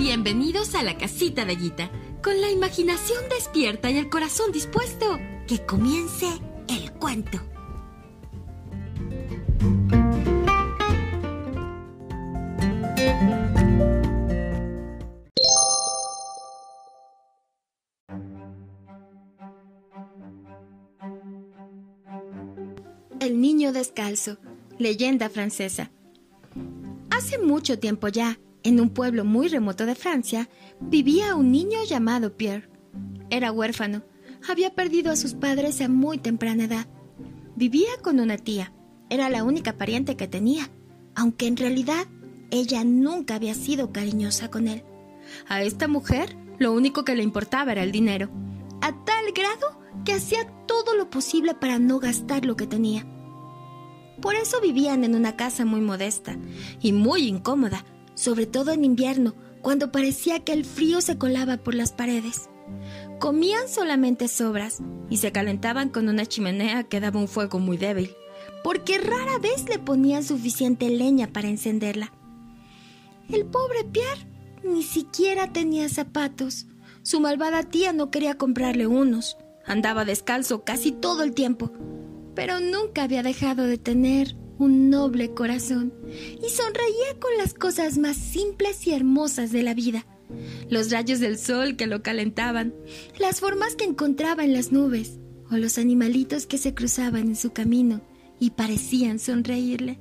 Bienvenidos a la casita de Guita, con la imaginación despierta y el corazón dispuesto. Que comience el cuento. El niño descalzo, leyenda francesa. Hace mucho tiempo ya, en un pueblo muy remoto de Francia, vivía un niño llamado Pierre. Era huérfano, había perdido a sus padres a muy temprana edad. Vivía con una tía, era la única pariente que tenía, aunque en realidad ella nunca había sido cariñosa con él. A esta mujer lo único que le importaba era el dinero, a tal grado que hacía todo lo posible para no gastar lo que tenía. Por eso vivían en una casa muy modesta y muy incómoda, sobre todo en invierno, cuando parecía que el frío se colaba por las paredes. Comían solamente sobras y se calentaban con una chimenea que daba un fuego muy débil, porque rara vez le ponían suficiente leña para encenderla. El pobre Pierre ni siquiera tenía zapatos. Su malvada tía no quería comprarle unos. Andaba descalzo casi todo el tiempo, pero nunca había dejado de tener un noble corazón y sonreía con las cosas más simples y hermosas de la vida. Los rayos del sol que lo calentaban, las formas que encontraba en las nubes o los animalitos que se cruzaban en su camino y parecían sonreírle.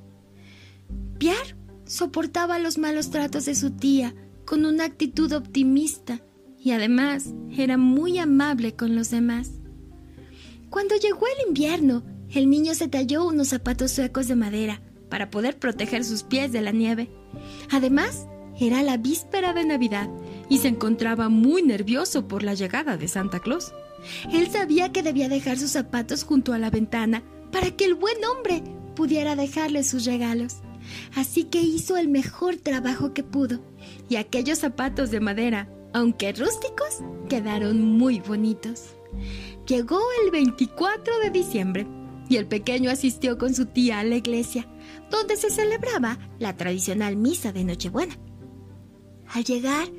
Pierre soportaba los malos tratos de su tía con una actitud optimista y además era muy amable con los demás. Cuando llegó el invierno, el niño se talló unos zapatos suecos de madera para poder proteger sus pies de la nieve. Además, era la víspera de Navidad y se encontraba muy nervioso por la llegada de Santa Claus. Él sabía que debía dejar sus zapatos junto a la ventana para que el buen hombre pudiera dejarle sus regalos. Así que hizo el mejor trabajo que pudo y aquellos zapatos de madera, aunque rústicos, quedaron muy bonitos. Llegó el 24 de diciembre y el pequeño asistió con su tía a la iglesia, donde se celebraba la tradicional misa de Nochebuena. Al llegar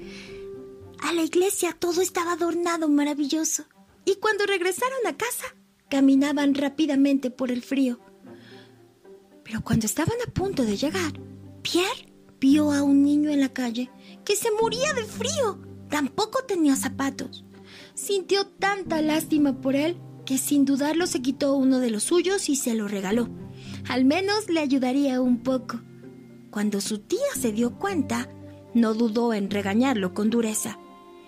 a la iglesia todo estaba adornado maravilloso, y cuando regresaron a casa, caminaban rápidamente por el frío. Pero cuando estaban a punto de llegar, Pierre vio a un niño en la calle que se moría de frío. Tampoco tenía zapatos. Sintió tanta lástima por él que sin dudarlo se quitó uno de los suyos y se lo regaló. Al menos le ayudaría un poco. Cuando su tía se dio cuenta, no dudó en regañarlo con dureza.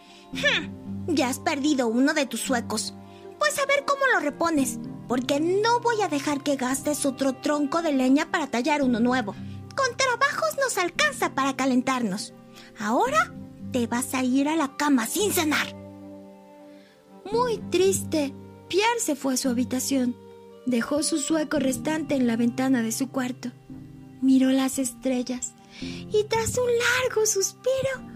Ya has perdido uno de tus suecos. Pues a ver cómo lo repones, porque no voy a dejar que gastes otro tronco de leña para tallar uno nuevo. Con trabajos nos alcanza para calentarnos. Ahora te vas a ir a la cama sin cenar. Muy triste, Pierre se fue a su habitación. Dejó su sueco restante en la ventana de su cuarto. Miró las estrellas y tras un largo suspiro,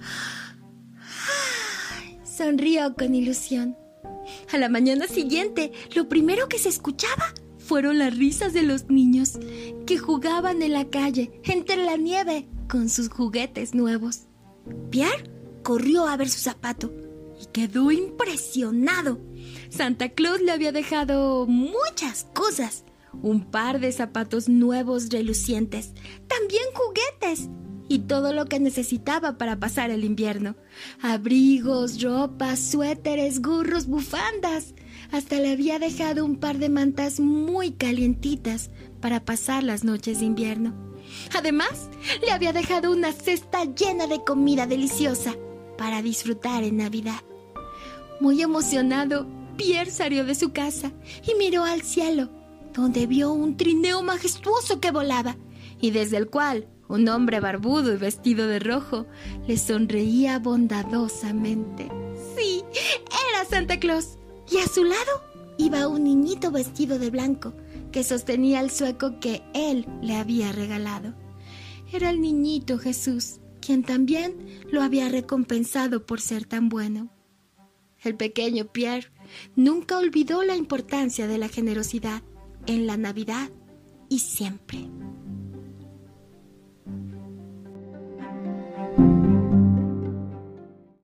sonrió con ilusión. A la mañana siguiente, lo primero que se escuchaba fueron las risas de los niños que jugaban en la calle, entre la nieve, con sus juguetes nuevos. Pierre corrió a ver su zapato y quedó impresionado. Santa Claus le había dejado muchas cosas. Un par de zapatos nuevos relucientes, también juguetes y todo lo que necesitaba para pasar el invierno. Abrigos, ropas, suéteres, gorros, bufandas. Hasta le había dejado un par de mantas muy calientitas para pasar las noches de invierno. Además, le había dejado una cesta llena de comida deliciosa para disfrutar en Navidad. Muy emocionado, Pierre salió de su casa y miró al cielo, donde vio un trineo majestuoso que volaba y desde el cual un hombre barbudo y vestido de rojo le sonreía bondadosamente. Sí, era Santa Claus. Y a su lado iba un niñito vestido de blanco que sostenía el sueco que él le había regalado. Era el niñito Jesús, quien también lo había recompensado por ser tan bueno. El pequeño Pierre nunca olvidó la importancia de la generosidad en la Navidad y siempre.